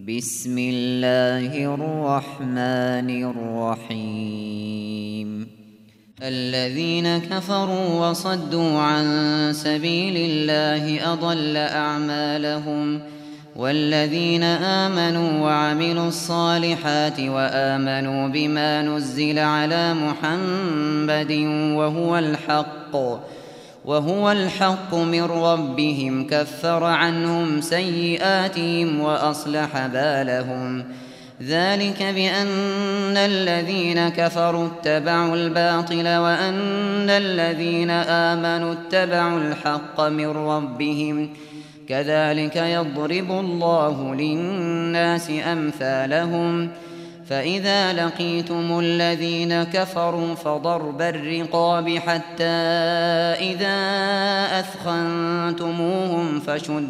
بسم الله الرحمن الرحيم. الذين كفروا وصدوا عن سبيل الله أضل أعمالهم، والذين آمنوا وعملوا الصالحات وآمنوا بما نزل على محمد وهو الحق من ربهم كفر عنهم سيئاتهم وأصلح بالهم. ذلك بأن الذين كفروا اتبعوا الباطل وأن الذين آمنوا اتبعوا الحق من ربهم. كذلك يضرب الله للناس أمثالهم. فإذا لقيتم الذين كفروا فضرب الرقاب حتى إذا أثخنتموهم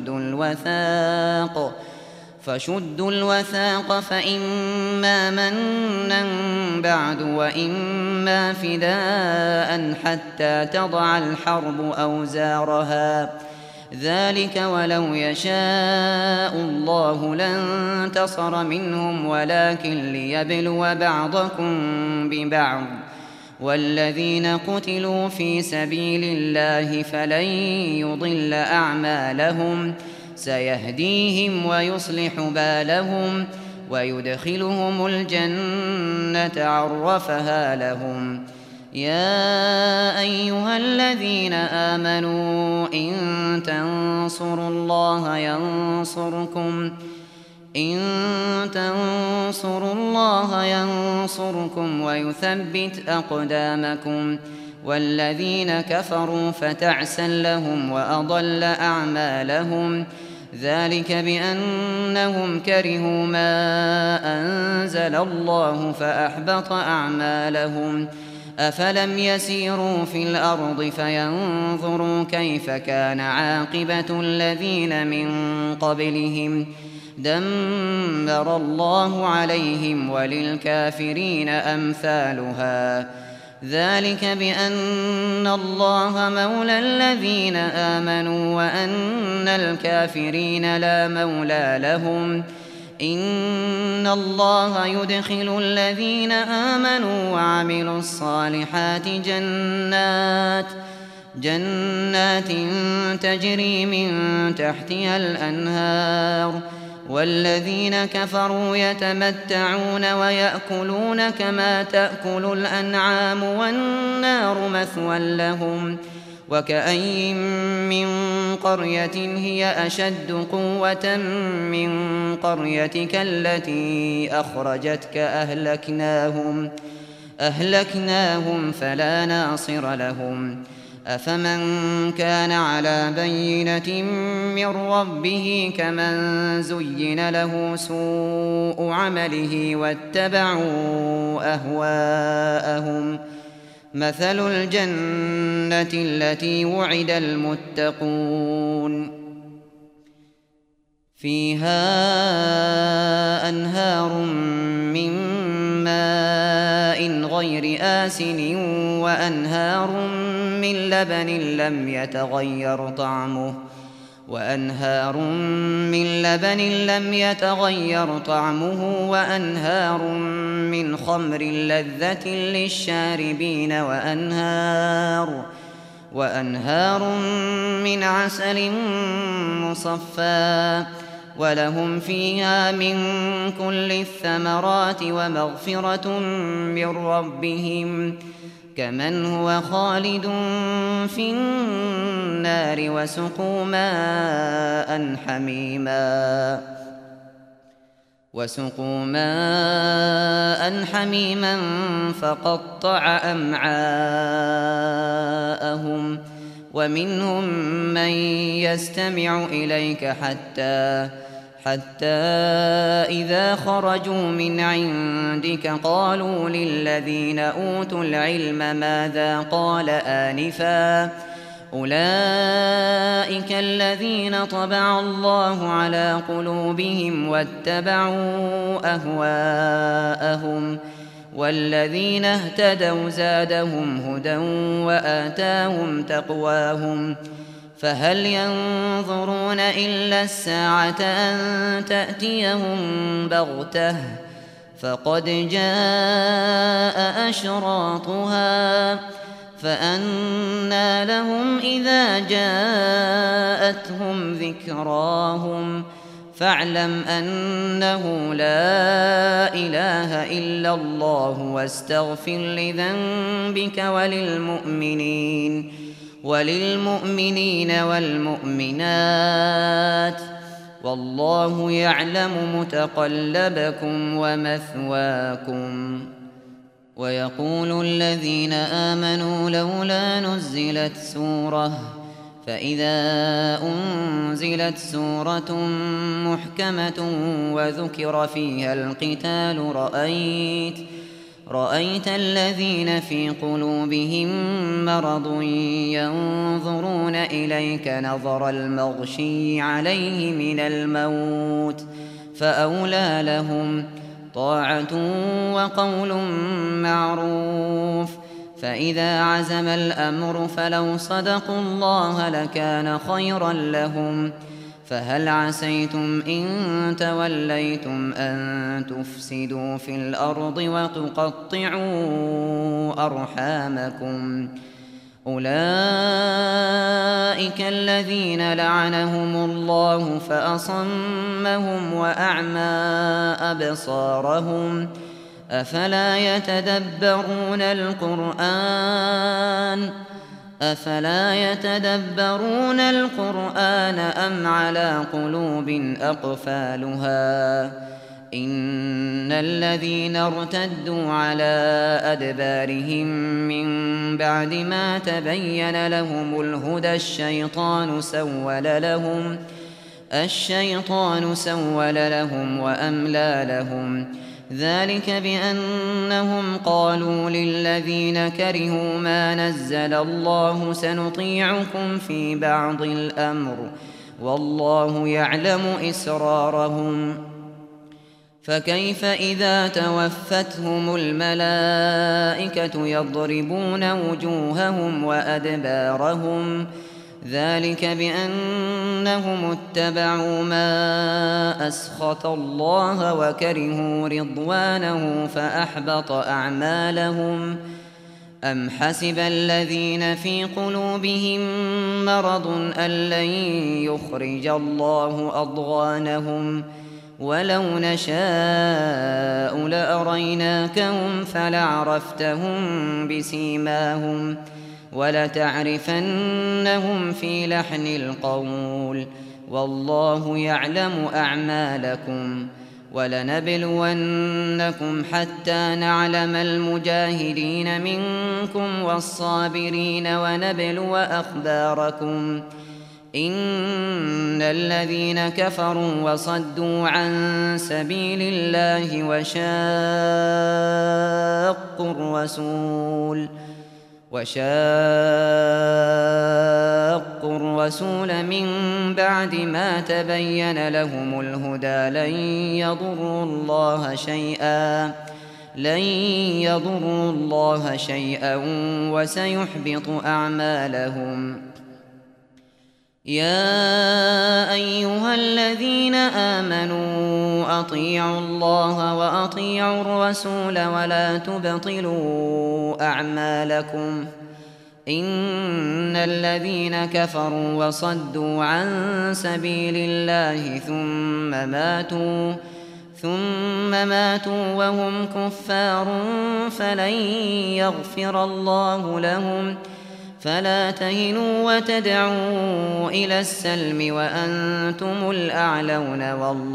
فشدوا الوثاق فإما منا بعد وإما فداء حتى تضع الحرب أوزارها. ذلك ولو يشاء الله لانتصر منهم ولكن ليبلو بعضكم ببعض. والذين قتلوا في سبيل الله فلن يضل أعمالهم، سيهديهم ويصلح بالهم ويدخلهم الجنة عرفها لهم. يا أيها الذين آمنوا إن تنصروا الله ينصركم ويثبت أقدامكم. والذين كفروا فتعسا لهم وأضل أعمالهم. ذلك بأنهم كرهوا ما أنزل الله فأحبط أعمالهم. أفلم يسيروا في الأرض فينظروا كيف كان عاقبة الذين من قبلهم. دمر الله عليهم وللكافرين أمثالها. ذلك بأن الله مولى الذين آمنوا وأن الكافرين لا مولى لهم. إن الله يدخل الذين آمنوا وعملوا الصالحات جنات تجري من تحتها الأنهار. والذين كفروا يتمتعون ويأكلون كما تأكل الأنعام والنار مثوى لهم. وكأين من قرية هي أشد قوة من قريتك التي أخرجتك أهلكناهم فلا ناصر لهم. أفمن كان على بينة من ربه كمن زين له سوء عمله واتبعوا أهواءهم. مثل الجنة التي وعد المتقون فيها أنهار من ماء غير آسن وأنهار من لبن لم يتغير طعمه وأنهار من خمر لذة للشاربين وأنهار من عسل مصفى. ولهم فيها من كل الثمرات ومغفرة من ربهم كمن هو خالد في النار وسقوا ماء حميما فقطع أمعاءهم. ومنهم من يستمع إليك حتى إذا خرجوا من عندك قالوا للذين أوتوا العلم ماذا قال آنفا. أولئك الذين طبع الله على قلوبهم واتبعوا أهواءهم. والذين اهتدوا زادهم هدى وآتاهم تقواهم. فهل ينظرون إلا الساعة أن تأتيهم بغتة فقد جاء أشراطها فأنى لهم إذا جاءتهم ذكراهم فاعلم أنه لا إله إلا الله واستغفر لذنبك وللمؤمنين والمؤمنات والله يعلم متقلبكم ومثواكم. ويقول الذين آمنوا لولا نزلت سورة فإذا أنزلت سورة محكمة وذكر فيها القتال رأيت الذين في قلوبهم مرض ينظرون إليك نظر المغشي عليه من الموت فأولى لهم طاعة وقول معروف. فإذا عزم الأمر فلو صدقوا الله لكان خيرا لهم. فهل عسيتم إن توليتم أن تفسدوا في الأرض وتقطعوا أرحامكم أولئك الذين لعنهم الله فأصمهم وأعمى أبصارهم أفلا يتدبرون القرآن أم على قلوب أقفالها إن الذين ارتدوا على أدبارهم من بعد ما تبين لهم الهدى الشيطان سول لهم وأملى لهم ذلك بأنهم قالوا للذين كرهوا ما نزل الله سنطيعكم في بعض الأمر والله يعلم إسرارهم. فكيف إذا توفتهم الملائكة يضربون وجوههم وأدبارهم ذلك بأنهم اتبعوا ما أسخط الله وكرهوا رضوانه فأحبط أعمالهم. أم حسب الذين في قلوبهم مرض أن لن يخرج الله أضغانهم ولو نشاء لأريناكهم فلعرفتهم بسيماهم ولتعرفنهم في لحن القول والله يعلم أعمالكم. ولنبلونكم حتى نعلم المجاهدين منكم والصابرين ونبلو أخباركم إن الذين كفروا وصدوا عن سبيل الله وشاقوا الرسول من بعد ما تبين لهم الهدى لن يضروا الله شيئا وسيحبط أعمالهم. يا أيها الذين آمنوا أطيعوا الله وأطيعوا الرسول ولا تبطلوا أعمالكم إن الذين كفروا وصدوا عن سبيل الله ثم ماتوا وهم كفار فلن يغفر الله لهم. فلا تهنوا وتدعوا إلى السلم وأنتم الأعلون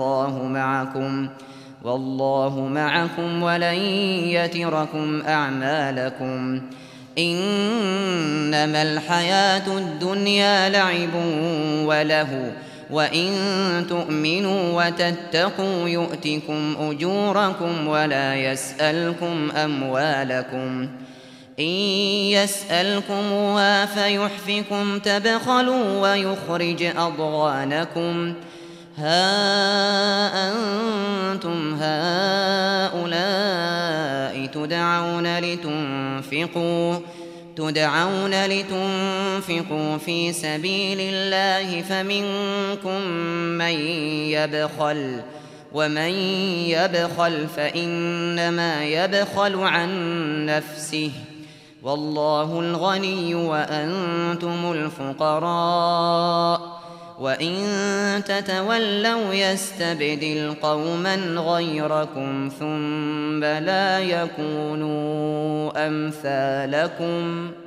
والله معكم ولن يتركم أعمالكم. إنما الحياة الدنيا لعب وله وإن تؤمنوا وتتقوا يؤتكم أجوركم ولا يسألكم أموالكم. إن يسألكموها فيحفكم تبخلوا ويخرج أضغانكم. ها أنتم هؤلاء تدعون تدعون لتنفقوا في سبيل الله فمنكم من يبخل ومن يبخل فإنما يبخل عن نفسه والله الغني وأنتم الفقراء وإن تتولوا يستبدل قوما غيركم ثم لا يكونوا أمثالكم